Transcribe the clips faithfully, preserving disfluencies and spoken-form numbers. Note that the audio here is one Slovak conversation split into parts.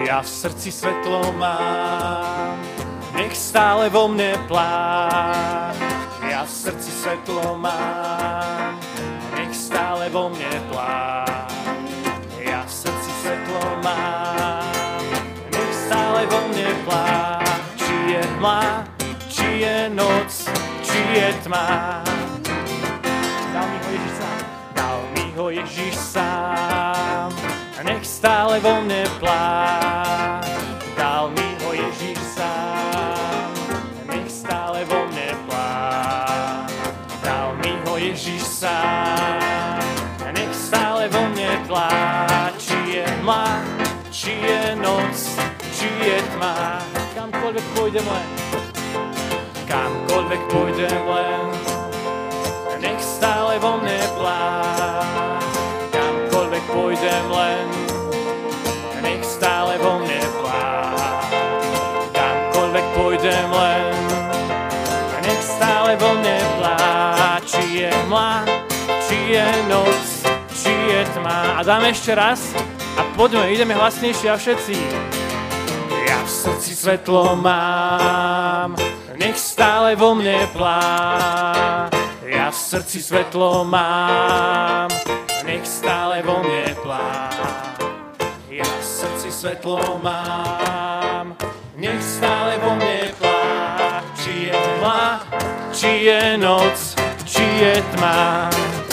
Ja v srdci svetlo mám, nech stále vo mne plá. Ja v srdci svetlo mám, nech stále vo mne plá. Ja v srdci svetlo mám, nech stále vo mne plá. Či je tma, či je noc, či je tma. Dal mi ho Ježiš sám, dal mi ho Ježiš sám, nech stále vo mne plá. Dal mi ho Ježiš sám, nech stále vo mne plá. Dal mi ho Ježiš sám, nech stále vo mne plá. Či je tma, či je noc, či je tma. Kamkoľvek pôjdem len, kamkoľvek pôjdem len, nech stále vo mne plá. Kamkoľvek pôjdem len, nech stále vo mne plá. Kamkoľvek pôjdem len, nech stále vo mne plá. Či je tma, či je noc, či je tma. A dáme ešte raz a poďme, ideme hlasnejšie a všetci. Ja v srdci svetlo mám, nech stále vo mne plá. Ja v srdci svetlo mám, nech stále vo mne plá. Ja v srdci svetlo mám, nech stále vo mne plá. Či je tma, či je noc, či je tma.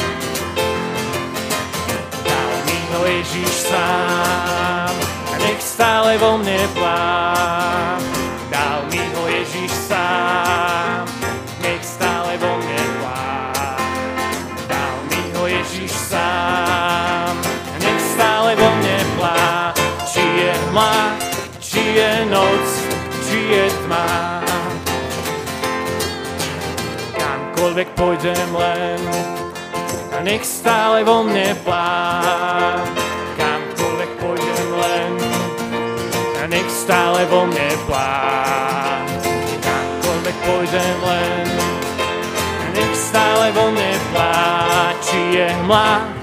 Dal mi ho Ježiš sám, nech stále vo mne plá. Dal mi ho Ježiš sám, nech stále vo mne plá. Dal mi ho Ježiš sám, nech stále vo mne plá. Či je tma, či je noc, či je tma. Kamkoľvek pôjdem len, nech stále vo mne plá. Kamkoľvek pôjdem len, nech stále vo mne plá. Kamkoľvek pôjdem len, nech stále vo mne plá. Či je hmla,